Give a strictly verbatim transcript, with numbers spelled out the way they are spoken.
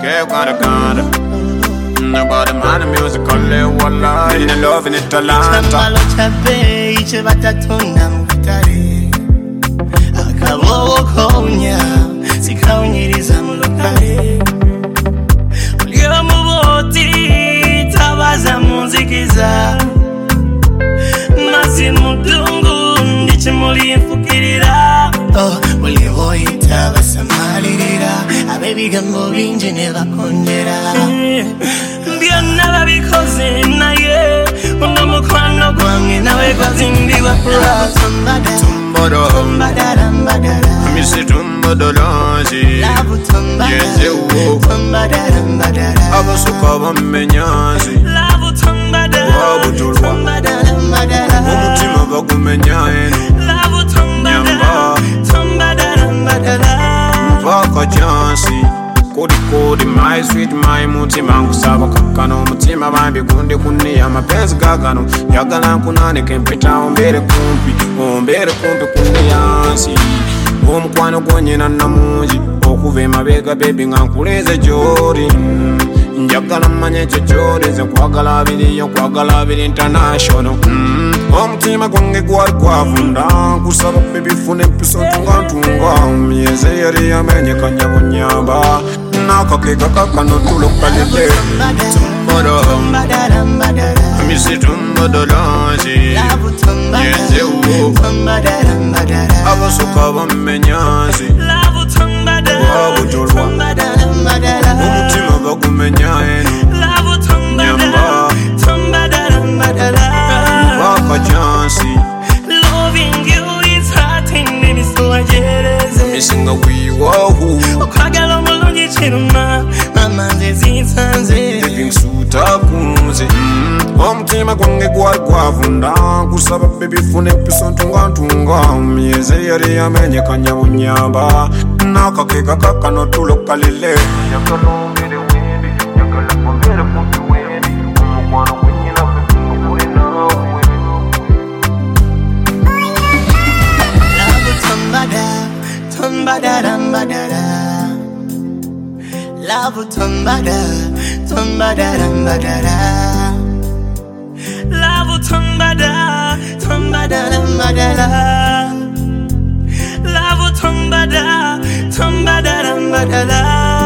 live gotta gotta. Nobody mind the music, all live one life. In the love in the talent. Chamalo chape, iche batatuna mukitare. Akabowo konya, sikaunyiriza mulokare. Uliyo muboti, tabaza munzikiza. Masi mudungu, ndiche muli mfukirira. Oh, uliyo ita basamalirira. Abebigambo binje nebakondera. Byonna babikoze naye. Uno mukwano gwange nawe gwazimbibwa kula. Tumbado, Tumbadara, mbadara. Missy Tumbadolozi. Labu tumbadara. Yes, you. Tumbadara, mbadara. Abasuka bamenyazi. Labu tumbadara. Wabutulwa. Tumbadara, mbadara. Umutima bakumenya eno. Labu tumbadara. Tumbadara, mbadara. Mpaka chansi. Kodi kodi my sweet my mutima nkusaba kakano mutima bambi kunde kunni amapenzi gagano yagala nkunane kempeta ombere kumpi ombere kumpi kunni yansi omukwano gwonyena namungi okuva emabega baby nga nkuleze gyori njagala mmanye ekyo gyori nze nkwagala abiri nkwagala abiri international mm. Omutima gwange gwali gwavunda nkusaba baby funa empiso ntunga ntunga myeze yari yamenyekanya bunyamba nakakeka kakano tulokalile Tumbado, Tumbadara, mbadara. Missy Tumbadolozi. Labu tumbadara. Yes, you. Tumbadara, mbadara. Abasuka bamenyazi. Labu tumbadara. Wabutulwa. Tumbadara, mbadara. Umutima bakumenya eno. Labu tumbadara. Tumbadara, mbadara. Mpaka chansi. Loving you is hurting me, so I jealous. Misinga wiwahu. Okagala omulungi kiruma, mama nze zinsanze. Living suit akunze. Mm. Omutima gwange gwali gwavunda nkusaba baby funa empiso ntunga ntunga myeze yari yamenyekanya bunyamba nakakeka kakano tulokalile njagala ombere wendi njagala ombere kumpi wendi omukwano gwenyina kuli nawe. Labu tumbadara, tumbadara, mbadara. Labu tumbadara, tumbadara, mbadara. Labu tumbadara, tumbadara, mbadara. Labu tumbadara, tumbadara, mbadara.